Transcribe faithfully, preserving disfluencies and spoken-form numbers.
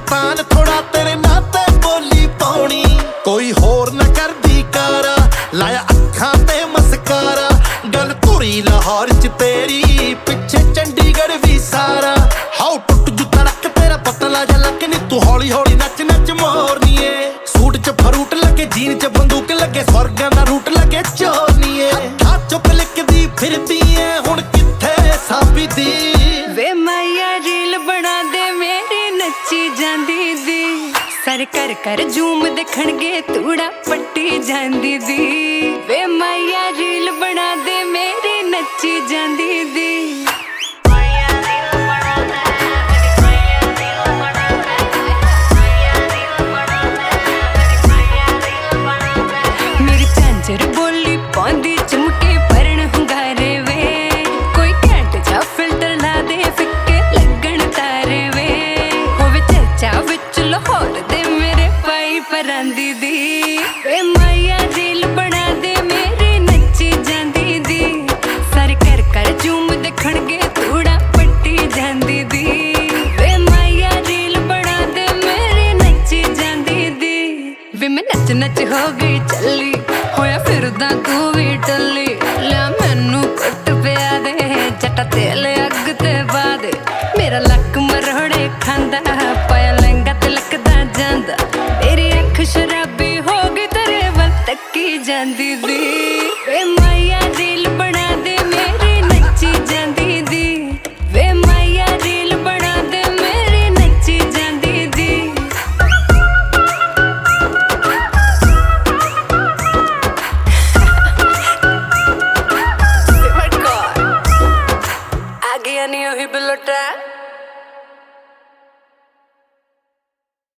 तान थोड़ा तेरे नाते बोली पाउनी कोई होर ना करदी कारा लाया अखां ते मस्कारा गल तुरी लाहौर च तेरी पिछे चंडीगढ़ भी सारा हाउ टुट जू तड़क तेरा पतला जा लक नी तू हौली हौली नच नच मोरनीए सूट च फरूट लगे जीन च बंदूक लगे स्वर्गां दा रूट लगे चोरनीए हत्थां चुक लिकदी फिरदी ऐ हुण कित्थे साबी दी वे माया रील बना दे मेरी नच्ची जांदी दी सर कर कर झूम देखणगे तूड़ा पट्टी जांदी दी वे माया रील बना दे मेरी नच्ची जांदी दी मेरी झांझर बोली पौंदी चमके परण हुंगारे वे कोई घैंट जा फिल्टर ला दे फिक्के लगण तारे वे होवे चर्चा विच लाहौर दे मेरे पाई परांदी दी वे माया रील बना दे मेरी नच्ची जांदी दी सर कर कर झूम देखणगे तूड़ा पट्टी जांदी दी वे माया रील बना दे मेरी नच्ची जांदी दी वे मैं नच नच हो गई चली होया फिरदा तू भी टली लिया मैनू कुट पिया दे जट्टा तेल अग ते पा दे मेरा लक मरोड़े खांदा पाया लहंगा ते लकदा जांदा मेरी अख शराबी हो गई तेरे वल तक्की जांदी दी वे माया